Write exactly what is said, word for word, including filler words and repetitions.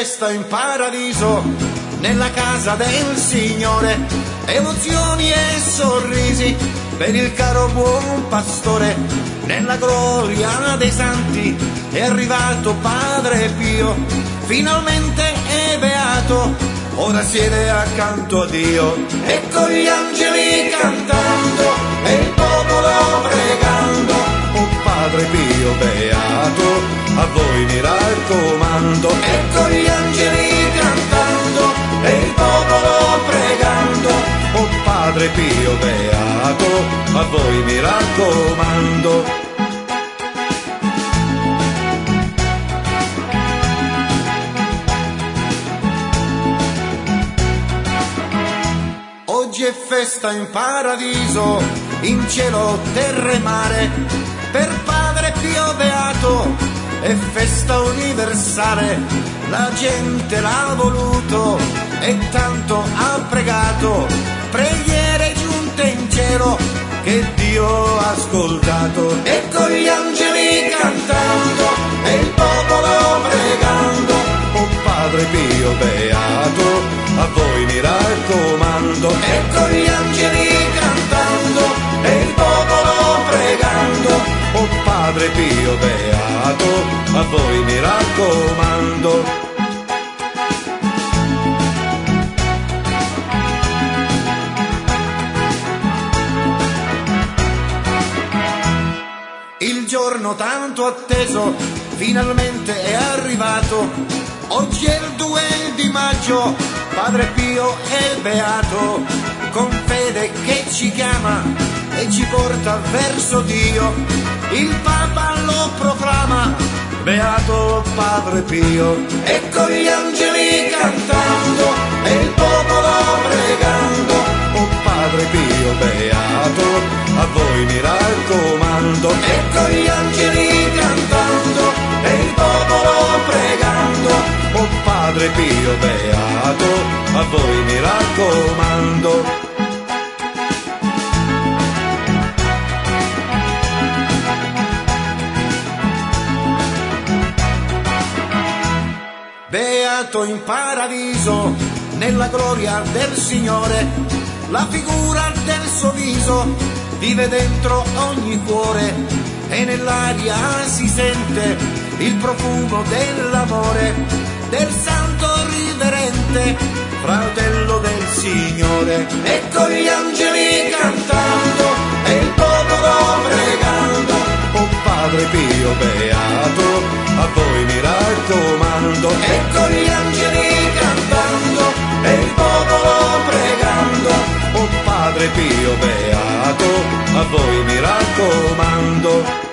festa in paradiso, nella casa del Signore, emozioni e sorrisi per il caro buon pastore. Nella gloria dei santi è arrivato Padre Pio, finalmente è beato, ora siede accanto a Dio. E con gli angeli cantando e il popolo pregando, oh Padre Pio beato, a voi mi raccomando. E con gli angeli cantando e il popolo pregando, oh Padre Pio beato, a voi mi raccomando. Oggi è festa in paradiso, in cielo, terra e mare, per Padre Pio beato, è festa universale. La gente l'ha voluto e tanto ha pregato, preghiere giunte in cielo che Dio ha ascoltato. E con gli angeli cantando e il popolo pregando, oh Padre Pio beato, a voi mi raccomando. E con gli angeli cantando e il popolo pregando, oh Padre Pio beato, a voi mi raccomando. Il giorno tanto atteso finalmente è arrivato, oggi è il due di maggio, Padre Pio è beato, con fede che ci chiama e ci porta verso Dio. Il Papa lo proclama, beato Padre Pio. E con gli angeli cantando e il popolo pregando, oh Padre Pio beato, a voi mi raccomando. E con gli angeli cantando e il popolo pregando, oh Padre Pio beato, a voi mi raccomando. Beato in paradiso, nella gloria del Signore, la figura del suo viso vive dentro ogni cuore, e nell'aria si sente il profumo dell'amore, del santo riverente, fratello del Signore. E con gli angeli cantando e il popolo pregando, oh Padre Pio beato, a voi mi raccomando. E con gli angeli cantando e il popolo pregando, oh Padre Pio beato, a voi mi raccomando.